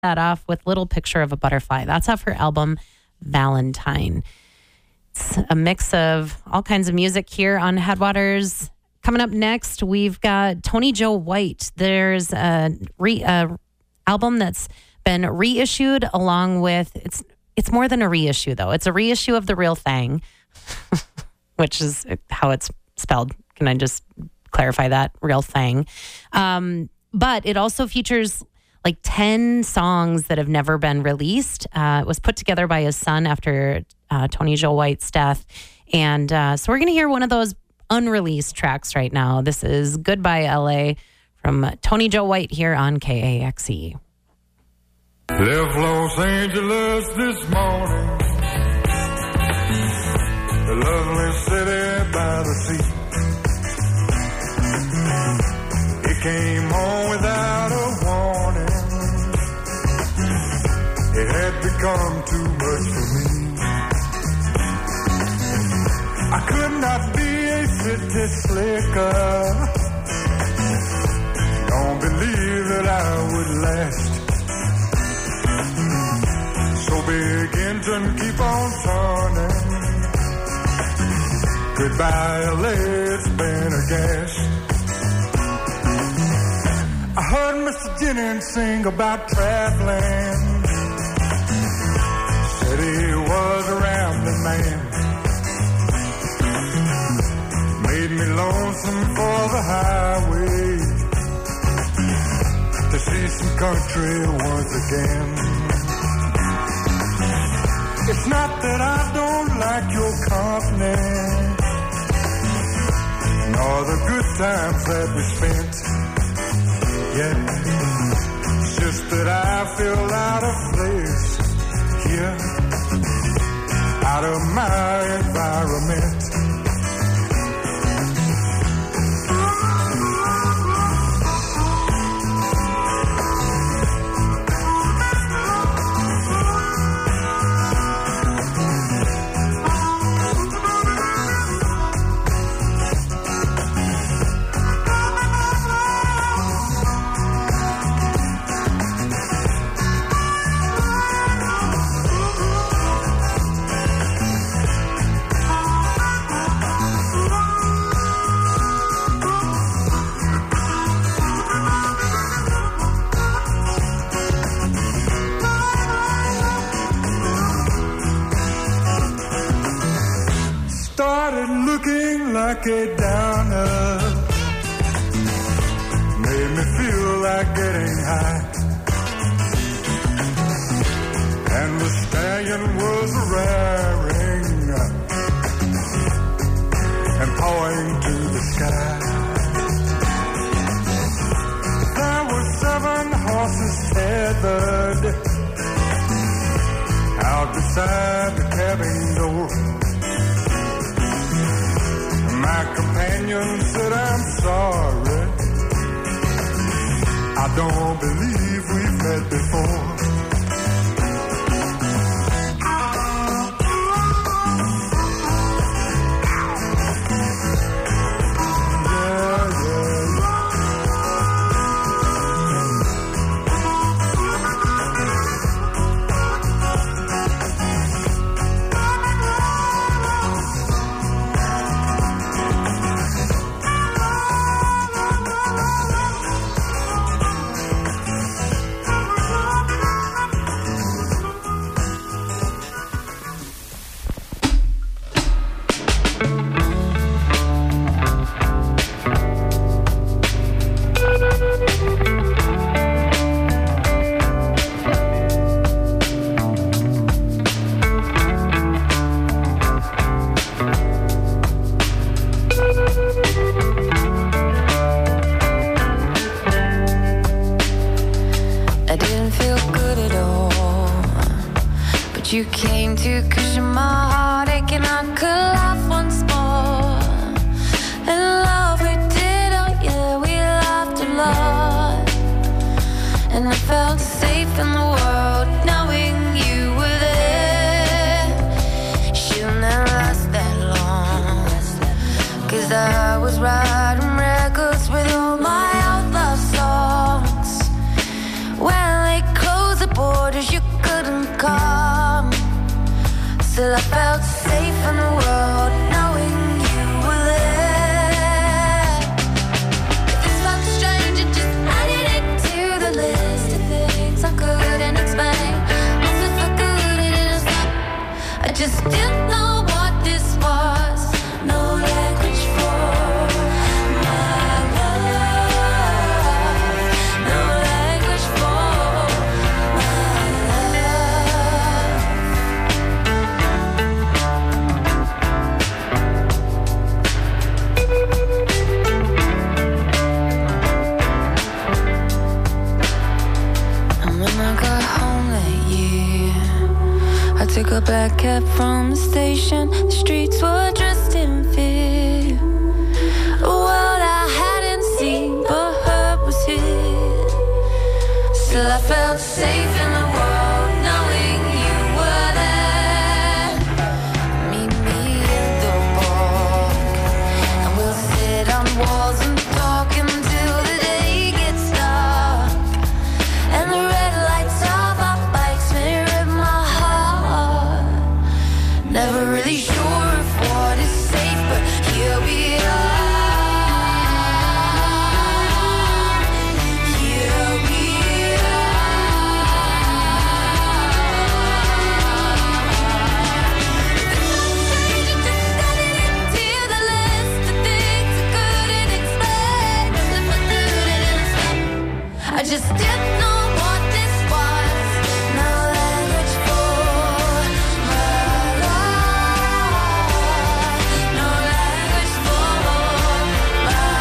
that off with Little Picture of a Butterfly. That's off her album, Valentine. It's a mix of all kinds of music here on Headwaters. Coming up next, we've got Tony Joe White. There's a album that's been reissued along with, it's more than a reissue though. It's a reissue of The Real Thing, which is how it's spelled. Can I just clarify that? Real Thing. But it also features like 10 songs that have never been released. It was put together by his son after Tony Joe White's death. And so we're going to hear one of those unreleased tracks right now. This is Goodbye LA from Tony Joe White here on KAXE. Left Los Angeles this morning, the lovely city by the sea. It came home without a warning. It had become too much for me. I could not be a city slicker. Don't believe that I would last. So begin to keep on turning. Goodbye, LA, it's been a gas. I heard Mr. Jennings sing about traveling. Said he was a rambling man. Made me lonesome for the highway to see some country once again. It's not that I don't like your company, nor the good times that we spent. Yeah, it's just that I feel out of place here, out of my environment. Like a downer, made me feel like getting high, and the stallion was raring and pawing to the sky. There were 7 horses tethered out beside the cabin door. My companion said, I'm sorry, I don't believe we've met before. You came to cushion my heartache and I could laugh once more. And love we did, oh yeah, we laughed a lot. And I felt safe in the world knowing you were there. She'll never last that long, 'cause I was writing records with all my old love songs. When they close the Still I felt safe in the world, knowing you were there. If this felt strange, it just added it to the list of things I couldn't explain. Also for good, it didn't stop. I just didn't know what this was. No language for my love. No language for my love. And when I got home that year, I took a black cab from the station. The streets were dressed in fear. A world I hadn't seen but heard was here. Still I felt safe in the world, knowing you were there. Meet me in the park, and we'll sit on walls and talk until the day gets dark. And the red lights of our bikes mirror my heart. Never really sure if what is safe, but here we are. Here we I just didn't know what this was. No language for my love. No language for my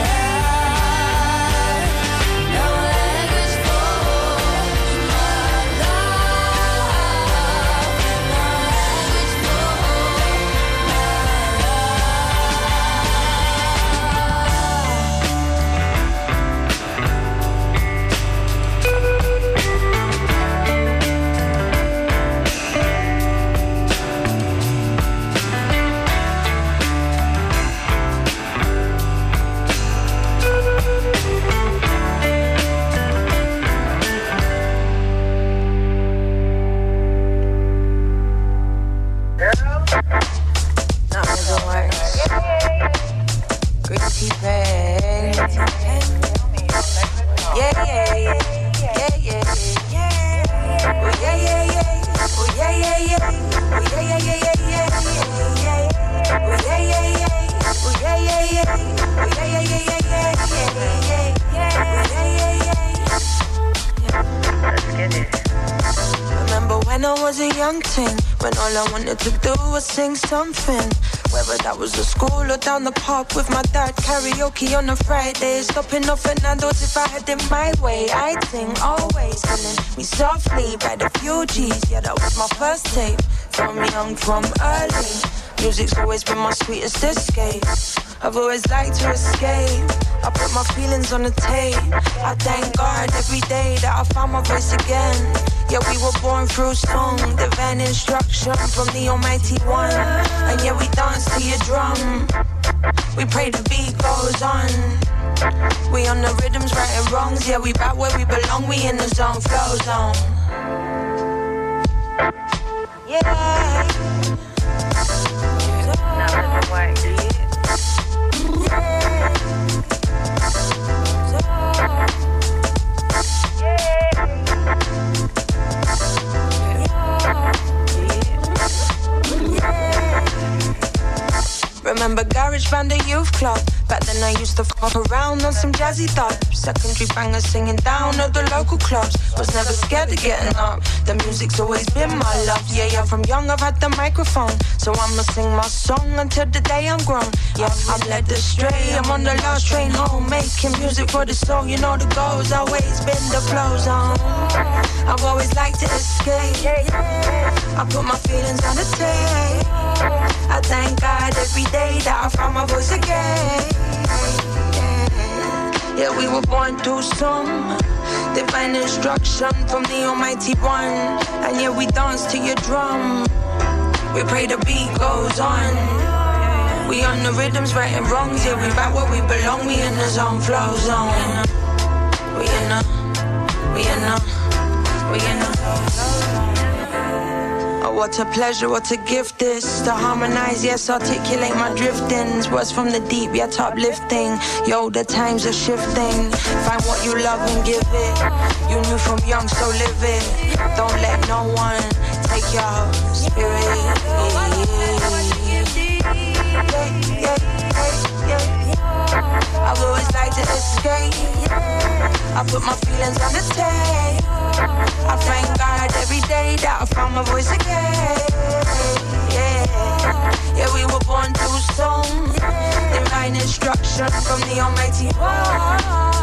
love. No language for my love. No language for Remember when I was a young teen, when all I wanted to do was sing something. Whether that was at school or down the park with my dad, karaoke on a Friday, stopping off at Nando's if I had it my way. I'd sing always, telling me softly by the Fugees. Yeah, that was my first tape, from young, from early. Music's always been my sweetest escape. I've always liked to escape. I put my feelings on the tape. I thank God every day that I found my voice again. Yeah, we were born through song, divine instruction from the Almighty One. And yeah, we dance to your drum. We pray the beat goes on. We on the rhythms, right and wrongs. Yeah, we back where we belong. We in the zone, flow zone. Yeah. Remember Garage Band, the youth club. Back then I used to fuck around on some jazzy dub. Secondary bangers singing down at the local clubs. Was never scared of getting up. The music's always been my love. Yeah, from young I've had the microphone. So I'ma sing my song until the day I'm grown. Yeah, I'm led astray, I'm on the last train home. Making music for the soul, you know the goal's always been the flow zone. I've always liked to escape. I put my feelings on the tape. I thank God every day that I found my voice again. Yeah, we were born too soon. Divine instruction from the Almighty One. And yeah, we dance to your drum. We pray the beat goes on. We on the rhythms, right and wrongs. Yeah, we back where we belong. We in the zone, flow zone. We in the. I But what a pleasure, what a gift this. To harmonize, yes, articulate my driftings. Words from the deep, yet uplifting. Yo, the times are shifting. Find what you love and give it. You knew from young, so live it. Don't let no one take your spirit. I've always liked to escape. I put my feelings on the tape. I thank God every day that I found my voice again. Yeah, we were born too soon. Divine instruction from the Almighty One.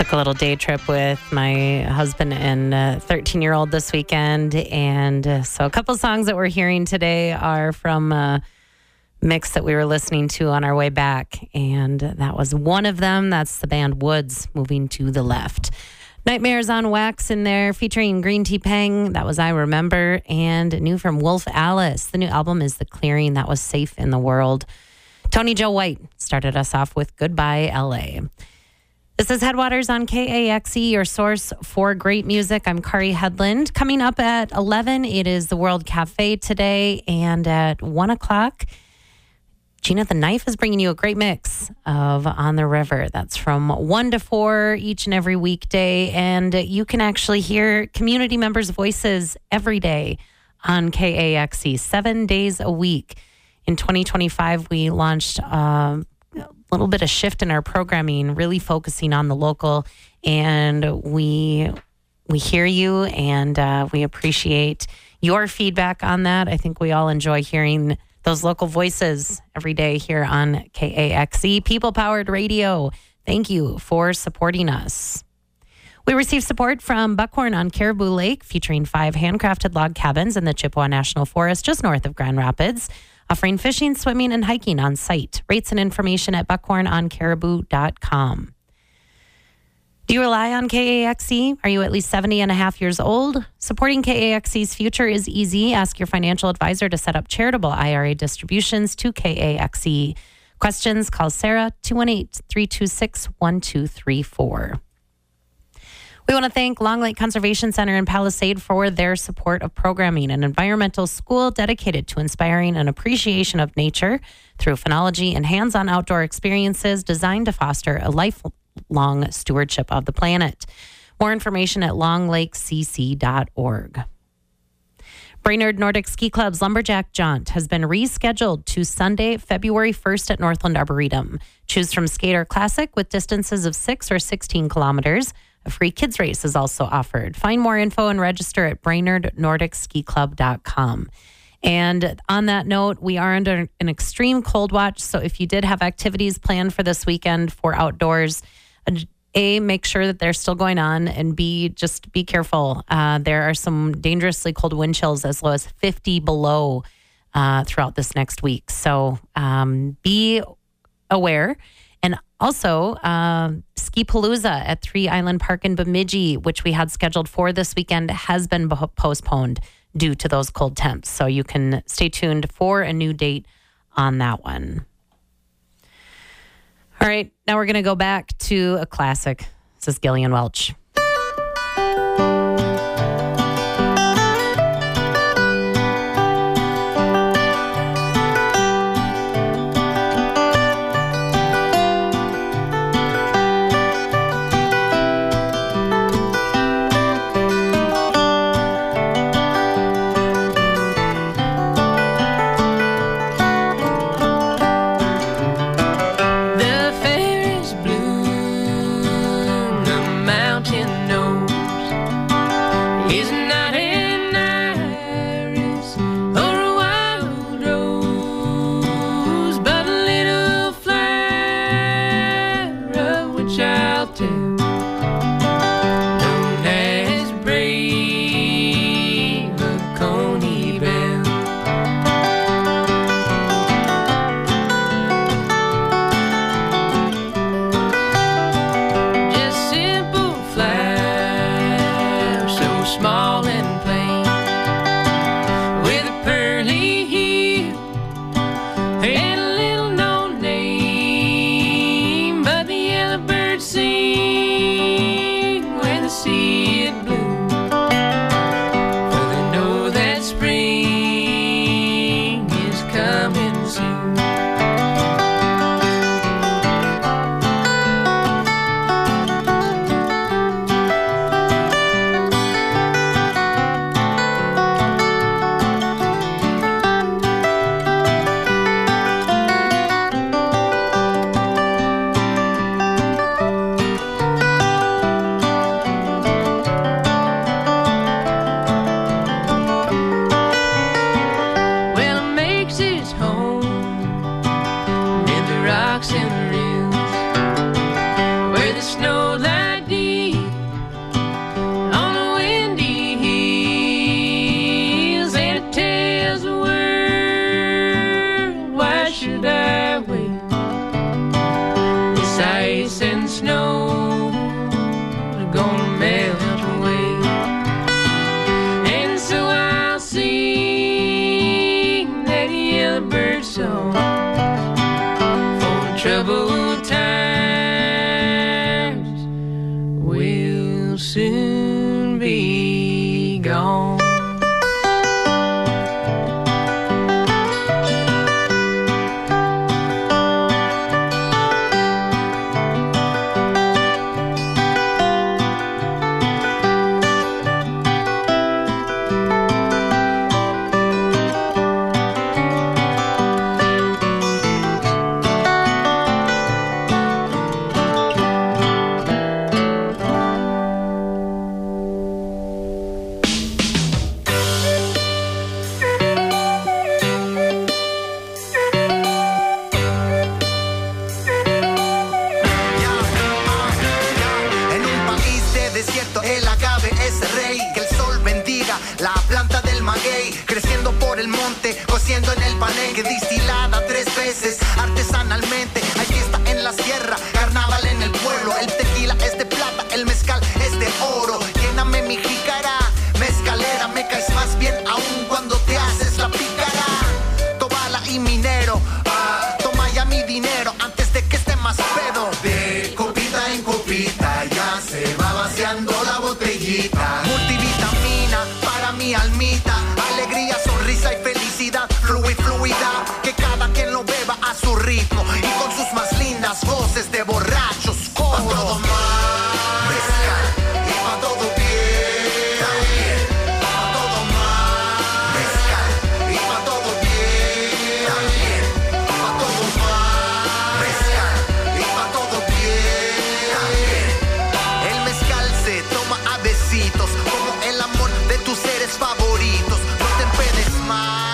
Took a little day trip with my husband and 13-year-old this weekend. And so a couple songs that we're hearing today are from a mix that we were listening to on our way back. And that was one of them. That's the band Woods, Moving to the Left. Nightmares on Wax in there featuring Green Tea Peng. That was I Remember. And new from Wolf Alice. The new album is The Clearing. That was Safe in the World. Tony Joe White started us off with Goodbye LA. This is Headwaters on KAXE, your source for great music. I'm Kari Headland. Coming up at 11, it is the World Cafe today. And at 1 o'clock, Gina the Knife is bringing you a great mix of On the River. That's from 1 to 4 each and every weekday. And you can actually hear community members' voices every day on KAXE, 7 days a week. In 2025, we launched little bit of shift in our programming, really focusing on the local, and we hear you, and we appreciate your feedback on that. I think we all enjoy hearing those local voices every day here on KAXE, People-Powered Radio. Thank you for supporting us. We received support from Buckhorn on Caribou Lake, featuring 5 handcrafted log cabins in the Chippewa National Forest just north of Grand Rapids, offering fishing, swimming, and hiking on site. Rates and information at buckhornoncaribou.com. Do you rely on KAXE? Are you at least 70 and a half years old? Supporting KAXE's future is easy. Ask your financial advisor to set up charitable IRA distributions to KAXE. Questions? Call Sarah, 218-326-1234. We want to thank Long Lake Conservation Center in Palisade for their support of programming, an environmental school dedicated to inspiring an appreciation of nature through phenology and hands-on outdoor experiences designed to foster a lifelong stewardship of the planet. More information at longlakecc.org. Brainerd Nordic Ski Club's Lumberjack Jaunt has been rescheduled to Sunday, February 1st at Northland Arboretum. Choose from skate or classic with distances of 6 or 16 kilometers. A free kids race is also offered. Find more info and register at brainerdnordicskiclub.com. And on that note, we are under an extreme cold watch. So if you did have activities planned for this weekend for outdoors, A, make sure that they're still going on, and B, just be careful. There are some dangerously cold wind chills as low as 50 below throughout this next week. So be aware. And also, Ski Palooza at 3 Island Park in Bemidji, which we had scheduled for this weekend, has been postponed due to those cold temps. So you can stay tuned for a new date on that one. All right, now we're going to go back to a classic. This is Gillian Welch. rocks and rills where the snow light haciendo en el palenque, distilada 3 veces artesanalmente. Hay fiesta en la sierra, carnaval en el pueblo. El tequila es de plata, el mezcal es de oro. Lléname mi jícara, mezcalera, me caes más bien aún cuando te haces la pícara. Tobala y minero, toma ya mi dinero antes de que esté más pedo. De copita en copita ya se va vaciando la botellita. Multivitamina para mi almita, alegría, sonrisa y felicidad, fluida, que cada quien lo beba a su ritmo y con sus más lindas voces de borrachos coro. Pa' todo mal, mezcal, y pa' todo bien, también, pa' todo mal, mezcal, y pa' todo bien, también, pa' todo mal, mezcal, y pa' todo bien, también. El mezcal se toma a besitos, como el amor de tus seres favoritos. No te empedes mal.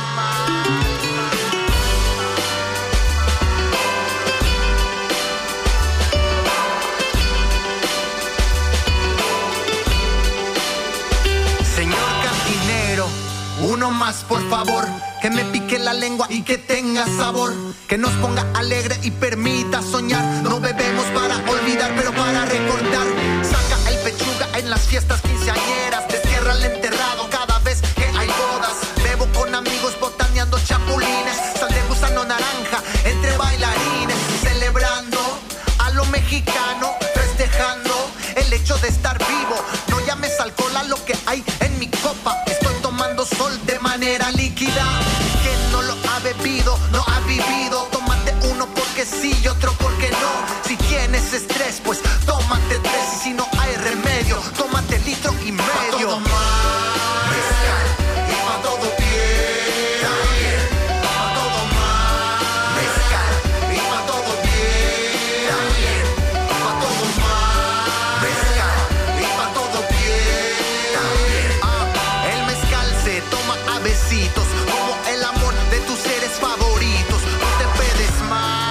Señor cantinero, uno más por favor, que me pique la lengua y que tenga sabor, que nos ponga alegre y permita soñar. No bebemos para olvidar, pero para recordar. Saca el pechuga en las fiestas quinceañeras, destierra el enterrado cada vez que hay bodas. Bebo con amigos botaneando chapulines, sal de gusano naranja entre bailarines, celebrando a lo mexicano, festejando el hecho de estar vivo. No llames alcohol a lo que hay en mi copa, estoy tomando sol de manera líquida. Quien no lo ha bebido, no ha vivido. Tómate uno porque sí y otro porque no. Si tienes estrés, pues tómate 3, y si no hay remedio, tómate litro y medio. Pa' todo mal, mezcal, y pa' todo bien, también, pa' todo mal, mezcal, y pa' todo bien, también, pa' todo mal, mezcal, y pa' todo bien, también. El mezcal se toma a besitos, como el amor de tus seres favoritos. No te pedes mal.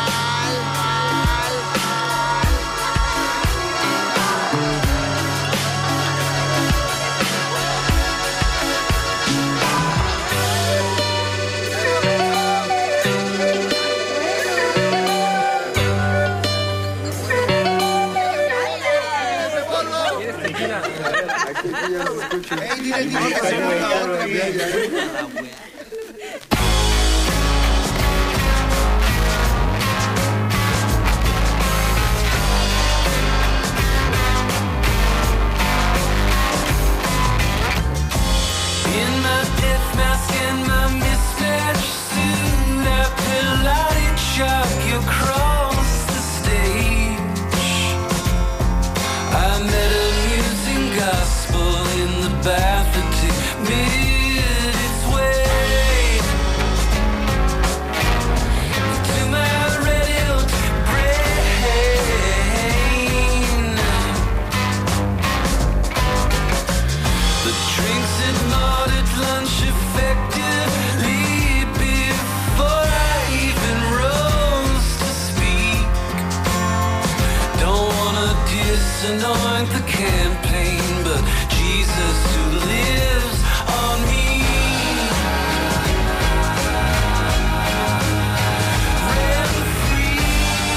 In my death mask and my mismatched suit, I Pilates chalk across the stage. I met a musing gospel in the bath that made its way to my red-hilled brain. The drinks had gnawed at lunch effectively before I even rose to speak. Don't wanna disanoint the campaign, but Jesus who lives on me. Rent free.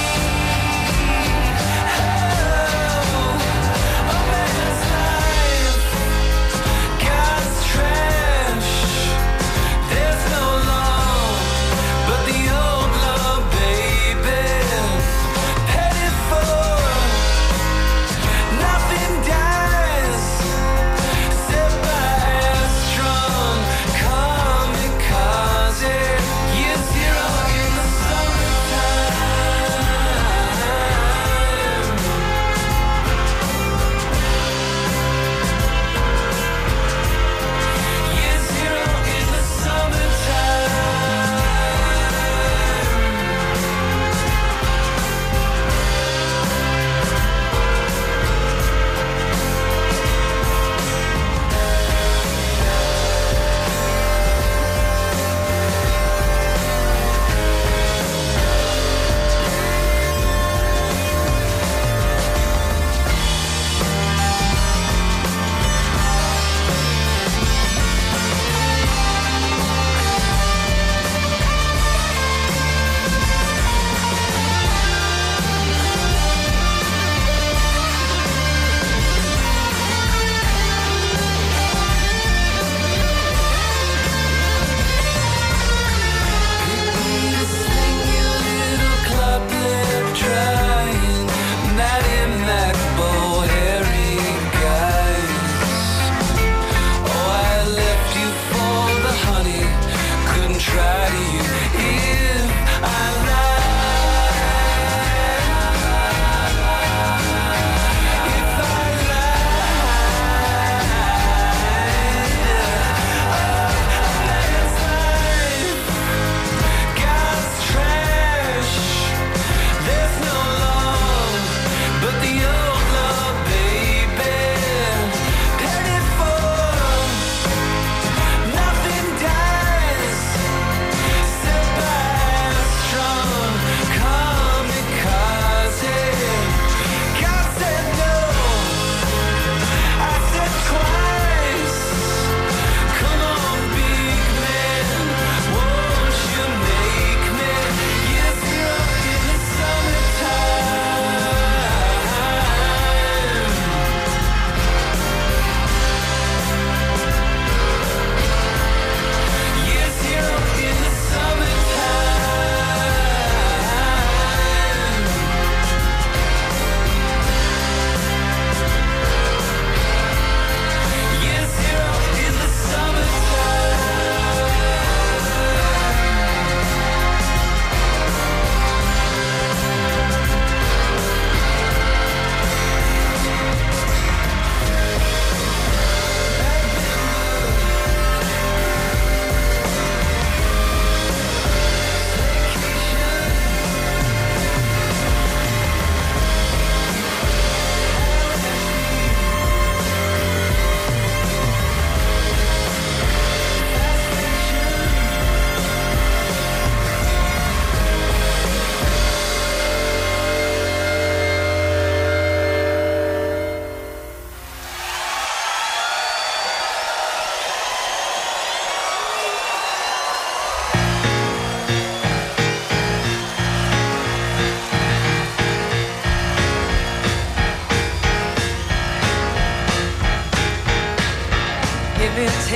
Oh, a man's life, God's trash. There's no law but the old law, baby. Petty for nothing dies, set by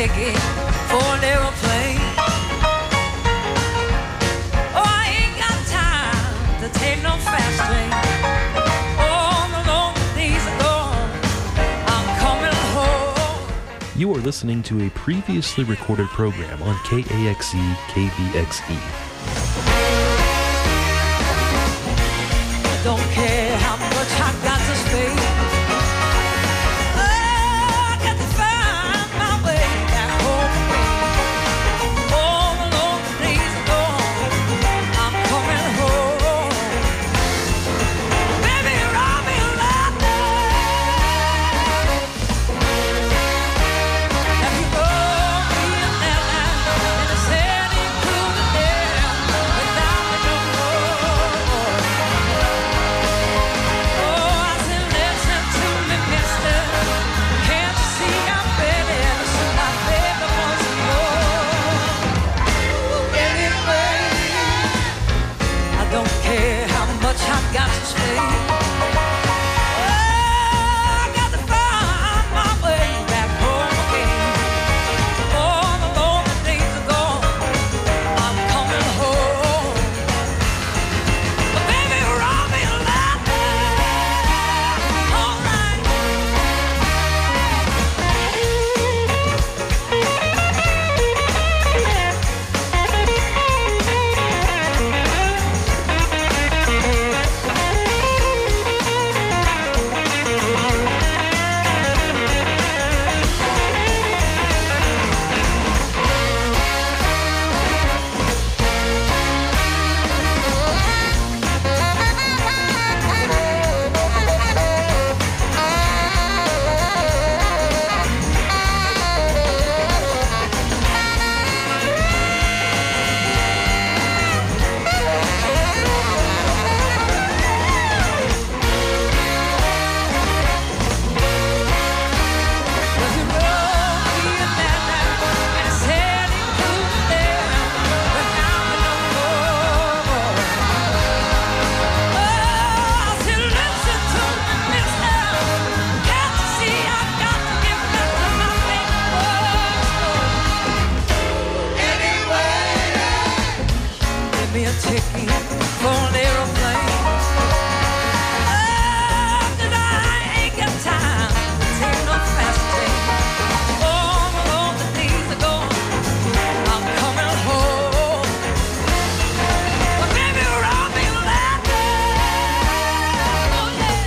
ticket for an aeroplane. Oh, I ain't got time to take no fast lane. Oh, the long days are gone. I'm coming home. You are listening to a previously recorded program on KAXE KBXE. Don't care how much I got to spend. Oh, I got to find my way back home again. All the long days are gone. I'm coming home. Baby, roll me like that. Have you rolled me in that night in the sandy cool air without me no more? Oh, I said, listen to me, mister. Can't you see I'm ready to shoot my baby once more? Anyway, I don't care how much I got to spend. Oh, I got to find my way back home again. All the lonely days are gone. I'm coming home. But baby, roll me like that. All right. Does it roll me in that night and I said it couldn't there without me no more? Oh, I said, listen to me, mister. Can't you see I've got to get back to my baby boy? Anyway, give me a ticket for an aeroplane. Oh, 'cause I ain't got time to take no fast train. All the lonely days are gone. I'm coming home. But baby, roll me like that. Oh, yeah.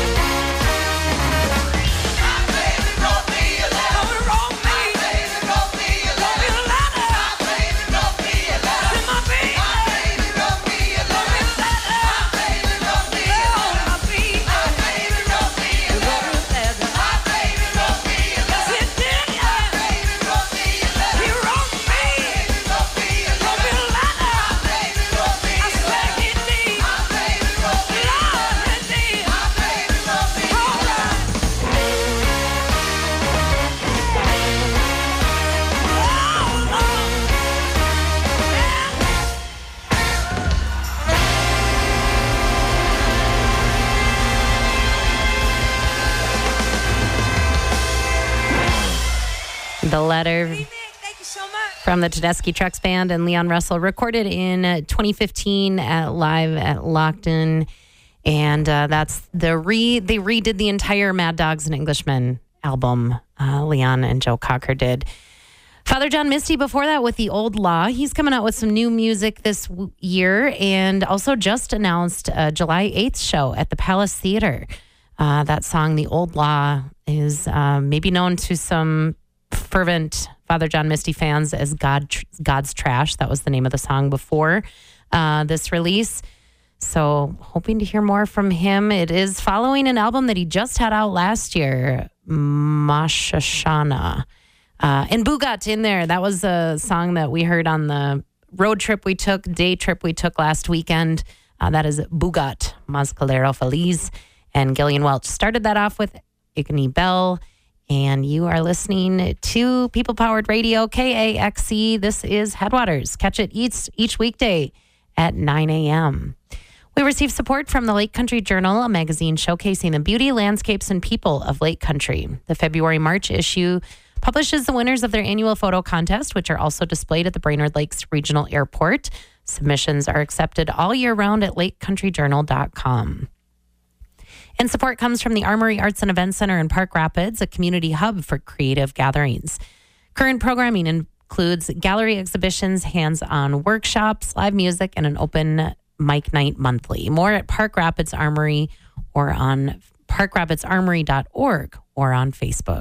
My baby, roll me like that. Roll me. My baby, roll me like that. My baby, roll me like that. My baby, roll me like that. My baby, roll me like that. My baby, roll me like that. My baby, roll me like that. Yes, it did, yeah. My baby, roll me like that. He wrote me. Roll me like that. My baby, roll me like that. I swear he did. My baby, roll me like that. Lord, he did. My baby, roll me like that. Oh, Lord. The Letter Thank you so much. from the Tedeschi Trucks Band and Leon Russell, recorded in 2015 at Live at Lockton. And that's they redid the entire Mad Dogs and Englishmen album. Leon and Joe Cocker did. Father John Misty before that with The Old Law. He's coming out with some new music this year and also just announced a July 8th show at the Palace Theater. That song, The Old Law, is maybe known to some fervent Father John Misty fans as God's Trash. That was the name of the song before this release. So hoping to hear more from him. It is following an album that he just had out last year, Mashashana. And Bugat in there. That was a song that we heard on the day trip we took last weekend. That is Bugat, Mazcalero Feliz. And Gillian Welch started that off with Igni Bell. And you are listening to People Powered Radio, KAXE. This is Headwaters. Catch it each weekday at 9 a.m. We receive support from the Lake Country Journal, a magazine showcasing the beauty, landscapes, and people of Lake Country. The February-March issue publishes the winners of their annual photo contest, which are also displayed at the Brainerd Lakes Regional Airport. Submissions are accepted all year round at lakecountryjournal.com. And support comes from the Armory Arts and Event Center in Park Rapids, a community hub for creative gatherings. Current programming includes gallery exhibitions, hands-on workshops, live music, and an open mic night monthly. More at Park Rapids Armory or on parkrapidsarmory.org or on Facebook.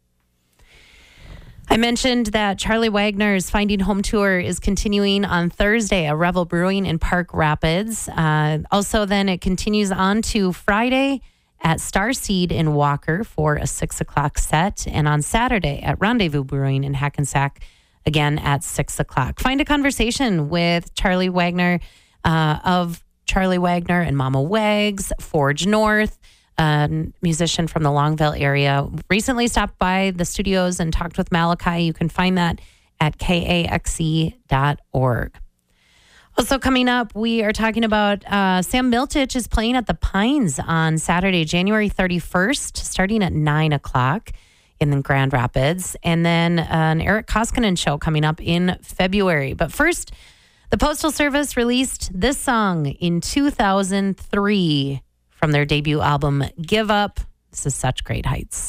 I mentioned that Charlie Wagner's Finding Home Tour is continuing on Thursday at Revel Brewing in Park Rapids. Also, then it continues on to Friday at Starseed in Walker for a 6 o'clock set, and on Saturday at Rendezvous Brewing in Hackensack, again at 6 o'clock. Find a conversation with Charlie Wagner of Charlie Wagner and Mama Wags, Forge North, musician from the Longville area. Recently stopped by the studios and talked with Malachi. You can find that at kaxe.org. Also coming up, we are talking about Sam Miltich is playing at the Pines on Saturday, January 31st, starting at 9 o'clock in the Grand Rapids. And then an Eric Koskinen show coming up in February. But first, the Postal Service released this song in 2003 from their debut album, Give Up. This is Such Great Heights.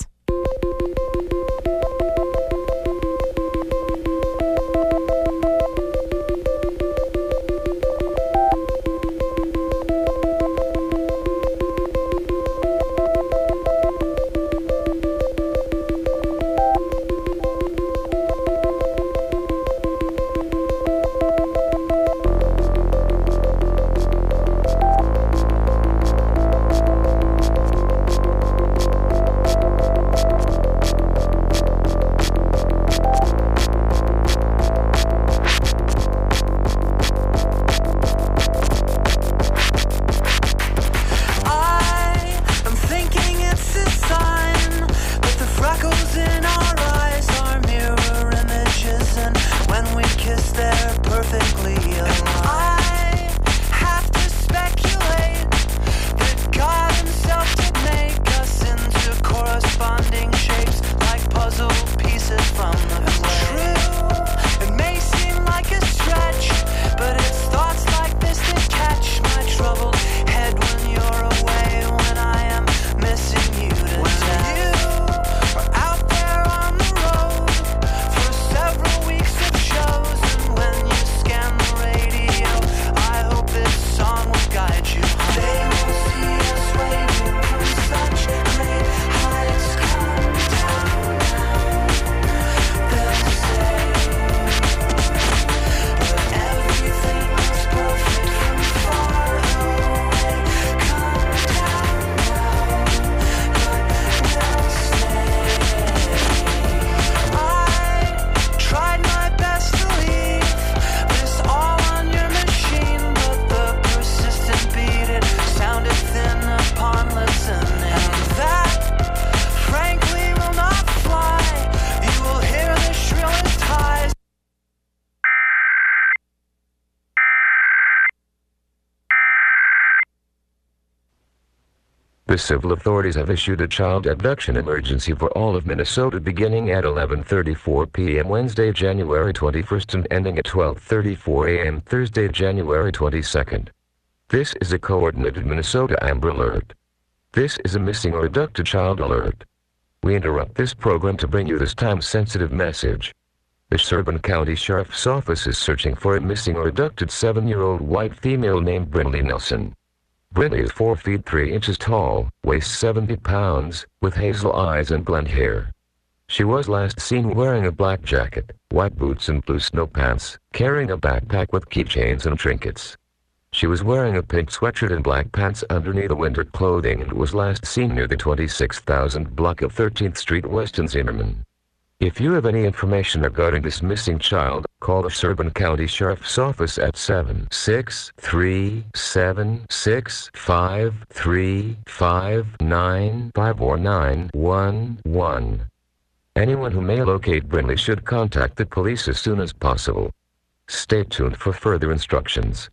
The civil authorities have issued a child abduction emergency for all of Minnesota beginning at 11:34 p.m. Wednesday, January 21st and ending at 12:34 a.m. Thursday, January 22nd. This is a coordinated Minnesota Amber Alert. This is a missing or abducted child alert. We interrupt this program to bring you this time-sensitive message. The Sherburne County Sheriff's Office is searching for a missing or abducted 7-year-old white female named Brinley Nelson. Brinley is 4 feet 3 inches tall, weighs 70 pounds, with hazel eyes and blonde hair. She was last seen wearing a black jacket, white boots and blue snow pants, carrying a backpack with keychains and trinkets. She was wearing a pink sweatshirt and black pants underneath the winter clothing and was last seen near the 26,000 block of 13th Street West in Zimmerman. If you have any information regarding this missing child, call the Sherburne County Sheriff's Office at 763-765-359-5 or 911. Anyone who may locate Brinley should contact the police as soon as possible. Stay tuned for further instructions.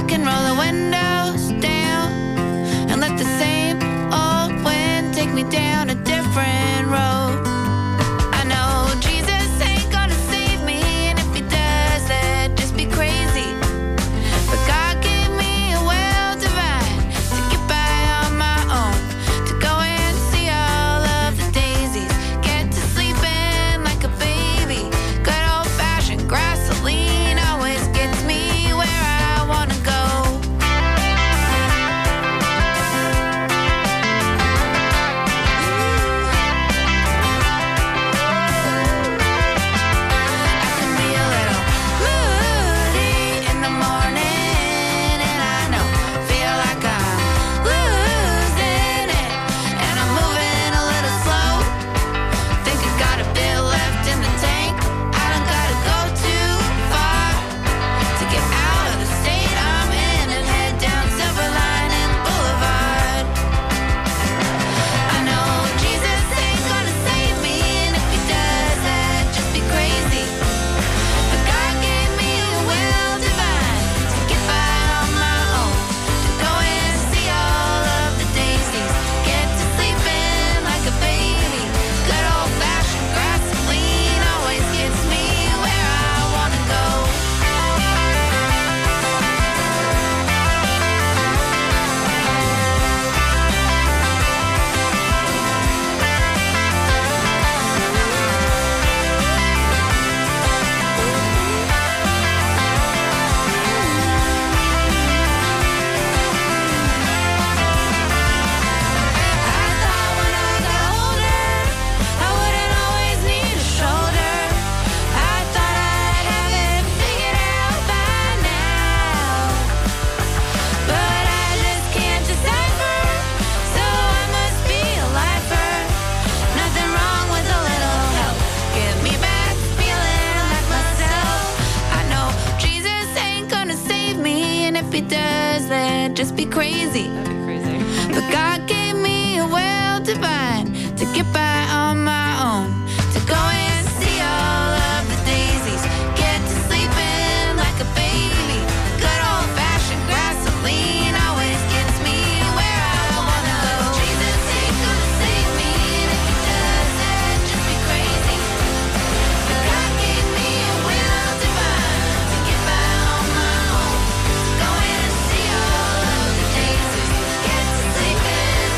I can roll the windows down and let the same old wind take me down a different road. I know Jesus ain't gonna save me, and if he does, that'd just be crazy. But God gave me a will divine to get by on my own, to go and see all of the daisies, get to sleeping like a baby. Good old-fashioned gasoline always gets me where I wanna go. I can be a little moody in the morning, and I know, feel like I'm losing it, and I'm moving a little slow. Think I got a bit left in the tank. I don't gotta go too far to get out of the state I'm in and head down Silver Lining Boulevard. I know Jesus ain't gonna save me, and if he does, that'd just be crazy. But God gave me a will divine to get by on my own, to go and see all of the daisies, get to sleeping like a baby. Good old-fashioned gasoline always gets me where I wanna go. I thought when I got older, I wouldn't always need a shoulder. I thought I'd have it figured out by now, but I just can't decipher, so I must be a lifer. Nothing wrong with a little help, get me back feeling like myself. I know Jesus ain't gonna save me, and if he does, that'd just be crazy. But God gave me a will divine to get by on my own, to go and see all of the daisies, get to sleeping like a baby. Good old-fashioned gasoline always gets me where I wanna go. Jesus ain't gonna save me, and if he does, that'd just be crazy. But God gave me a will divine to get by on my own, to go and see all of the daisies, get to sleeping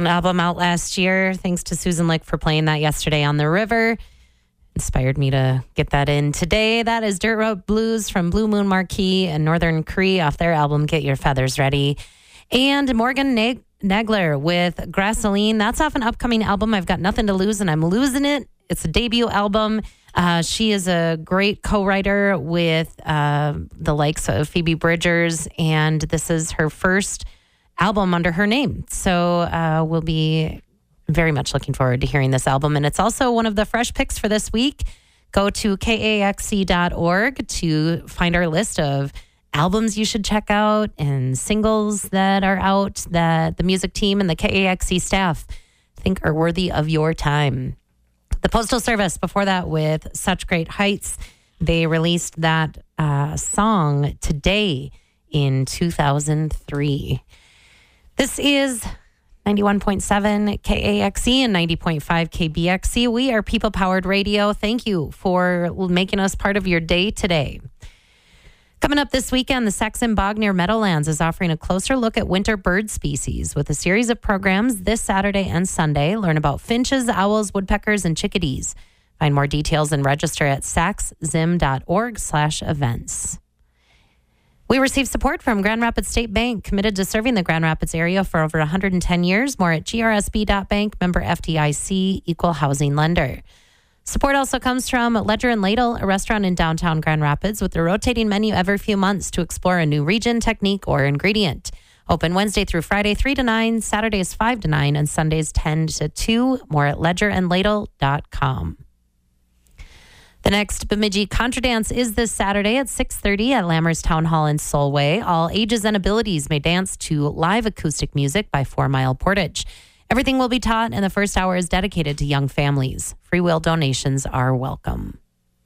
album out last year. Thanks to Susan Lick for playing that yesterday on the river. Inspired me to get that in today. That is Dirt Road Blues from Blue Moon Marquee and Northern Cree off their album Get Your Feathers Ready. And Morgan Nagler with Grassoline. That's off an upcoming album, I've Got Nothing to Lose and I'm Losing It. It's a debut album. She is a great co-writer with the likes of Phoebe Bridgers, and this is her first album under her name. So we'll be very much looking forward to hearing this album. And it's also one of the fresh picks for this week. Go to kaxc.org to find our list of albums you should check out and singles that are out that the music team and the KAXC staff think are worthy of your time. The Postal Service, before that, with Such Great Heights, they released that song today in 2003. This is 91.7 KAXC and 90.5 KBXC. We are People Powered Radio. Thank you for making us part of your day today. Coming up this weekend, the Saxon-Bog near Meadowlands is offering a closer look at winter bird species with a series of programs this Saturday and Sunday. Learn about finches, owls, woodpeckers, and chickadees. Find more details and register at saxzim.org/events. We receive support from Grand Rapids State Bank, committed to serving the Grand Rapids area for over 110 years. More at grsb.bank, member FDIC, equal housing lender. Support also comes from Ledger & Ladle, a restaurant in downtown Grand Rapids with a rotating menu every few months to explore a new region, technique, or ingredient. Open Wednesday through Friday, 3 to 9, Saturdays 5 to 9, and Sundays 10 to 2. More at ledgerandladle.com. The next Bemidji Contra Dance is this Saturday at 6:30 at Lammers Town Hall in Solway. All ages and abilities may dance to live acoustic music by 4 Mile Portage. Everything will be taught, and the first hour is dedicated to young families. Free will donations are welcome.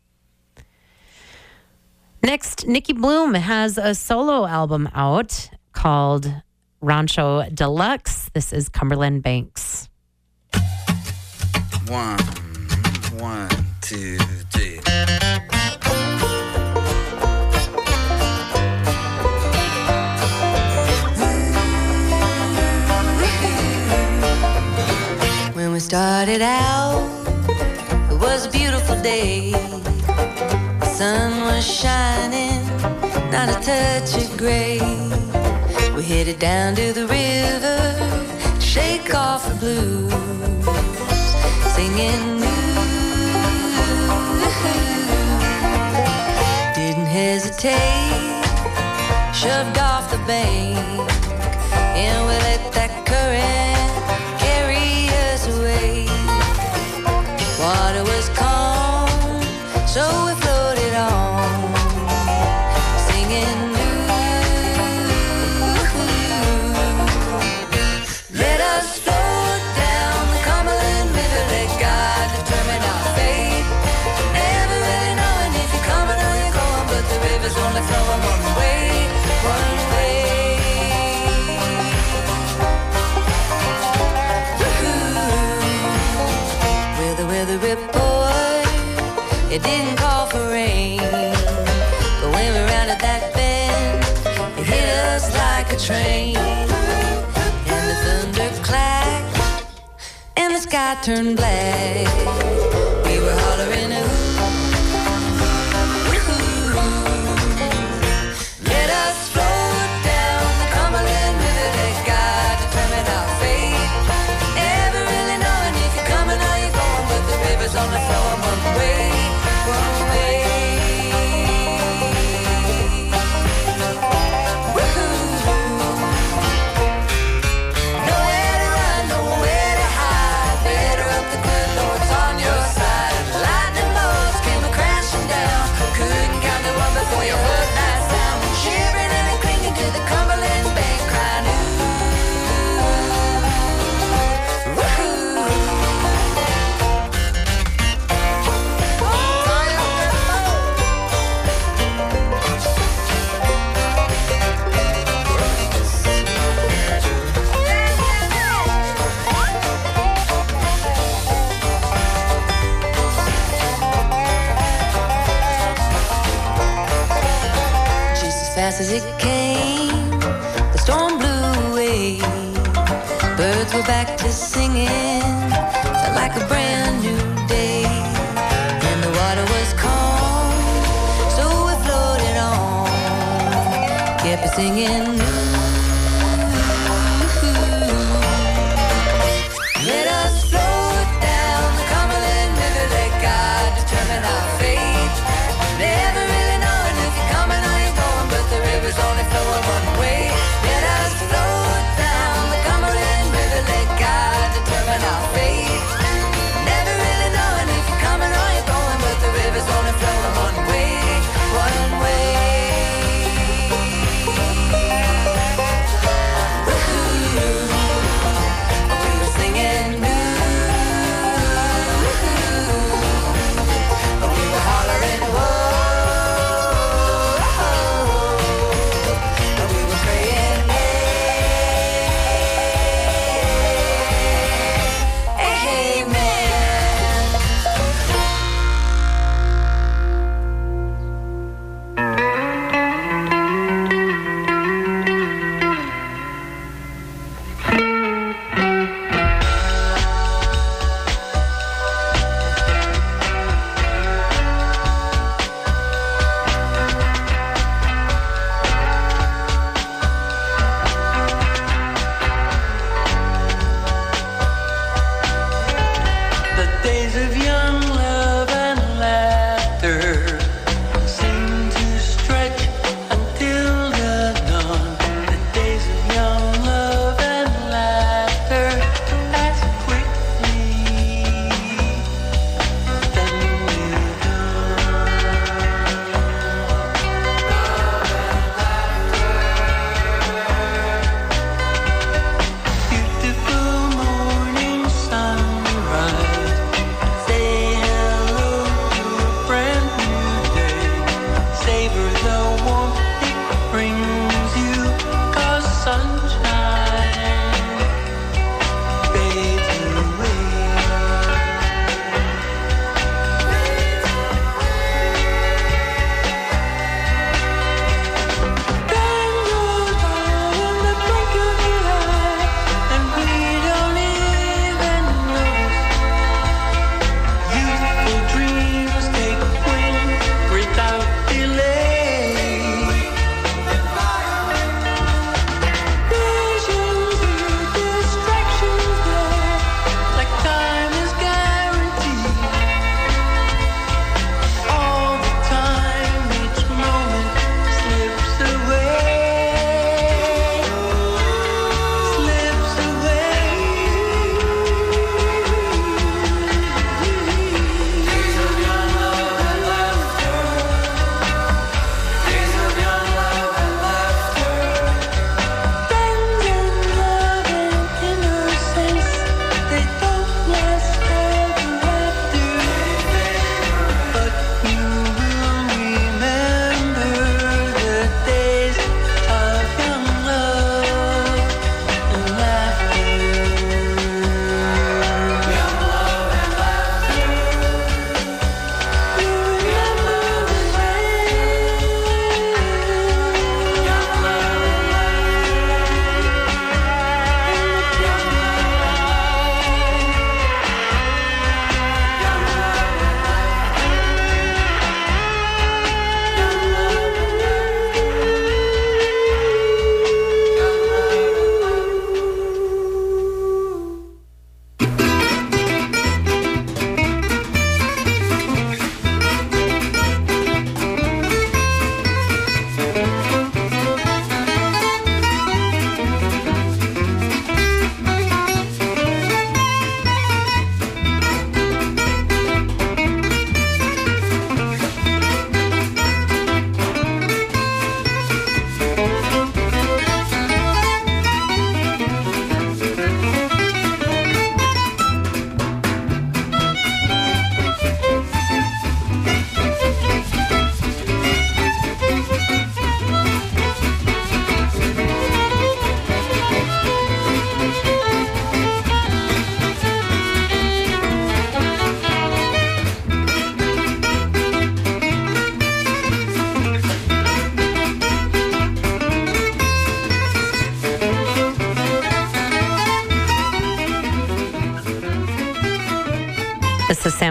Next, Nikki Bloom has a solo album out called Rancho Deluxe. This is Cumberland Banks. One, two, three. When we started out, it was a beautiful day. The sun was shining, not a touch of gray. We headed down to the river, shake off the blues, singing didn't hesitate, shoved off the bank, and we let that current carry us away. Water was calm, so we floated on, singing let us float down the Cumberland River, let God determine our fate. Never really knowing if you're coming or you're going, but the river's only flowing one way, one way. With the weather report, it didn't call for rain, but when we rounded that bend, it hit us like a train. And the thunder clacked, and the sky turned black. We were hollering, ooh. Let us float down the Cumberland River, let God determine our fate. Never really knowing if you're coming or you're going, but the river's only flowing one way, one way. Nowhere to run, nowhere to hide. Better up the good Lord's on your side. Lightning bolts came crashing down. Couldn't count to one before you heard that sound. Shivering and clinging to the Cumberland bank, crying ooh, woohoo. Just as fast as it came, the storm blew away. Birds we're back to singing. Felt like a brand new day. And the water was calm, so we floated on. Kept it singing. Let us float down the Cumberland River. Let God determine our fate. Never really knowing if you're coming or you're going, but the river's only flowing one way. Let us float down the Cumberland River. Let God determine our fate. Never really knowing if you're coming or you're going, but the river's only flowing one way. One way.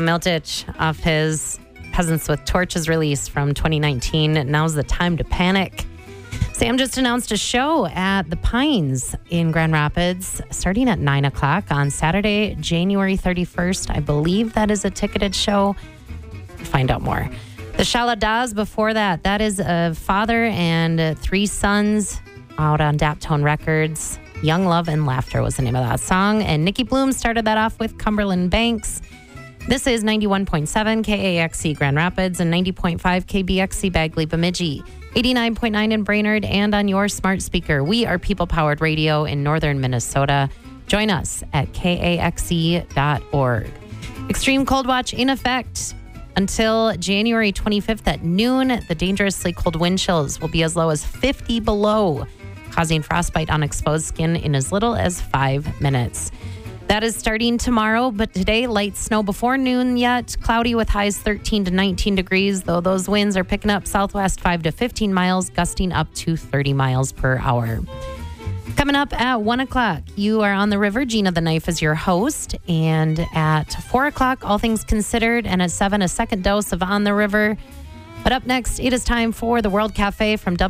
Miltich off his Peasants with Torches release from 2019. Now's the time to panic. Sam just announced a show at the Pines in Grand Rapids starting at 9 o'clock on Saturday, January 31st. I believe that is a ticketed show. Find out more. The Shaladas before that, that is a father and 3 sons out on Daptone Records. Young Love and Laughter was the name of that song. And Nikki Bloom started that off with Cumberland Banks. This is 91.7 KAXC Grand Rapids and 90.5 KBXC Bagley Bemidji. 89.9 in Brainerd and on your smart speaker. We are people-powered radio in northern Minnesota. Join us at kaxc.org. Extreme cold watch in effect until January 25th at noon. The dangerously cold wind chills will be as low as 50 below, causing frostbite on exposed skin in as little as 5 minutes. That is starting tomorrow, but today, light snow before noon yet. Cloudy with highs 13 to 19 degrees, though those winds are picking up southwest 5 to 15 miles, gusting up to 30 miles per hour. Coming up at 1 o'clock, you are on the river. Gina the Knife is your host. And at 4 o'clock, All Things Considered. And at 7, a second dose of On the River. But up next, it is time for the World Cafe from